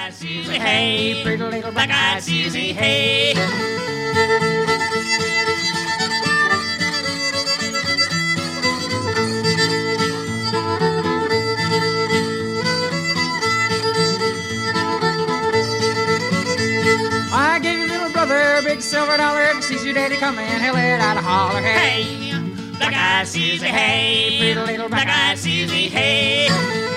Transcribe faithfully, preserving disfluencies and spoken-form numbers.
Black-eyed Susie, hey, pretty little black-eyed Susie, hey. I gave your little brother a big silver dollar to see your daddy coming, he'll let out a holler, hey. Black-eyed Susie, hey, pretty little black-eyed Susie, hey.